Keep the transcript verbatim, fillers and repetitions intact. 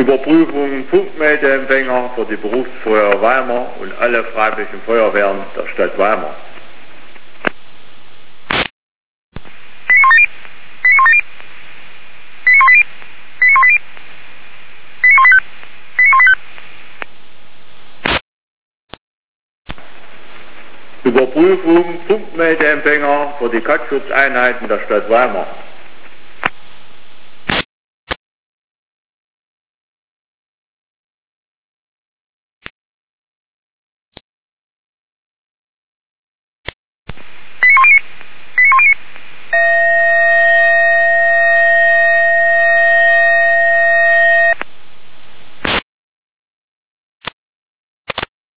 Überprüfung Funkmeldeempfänger für die Berufsfeuerwehr Weimar und alle freiwilligen Feuerwehren der Stadt Weimar. Überprüfung Funkmeldeempfänger für die Katzschutzeinheiten der Stadt Weimar.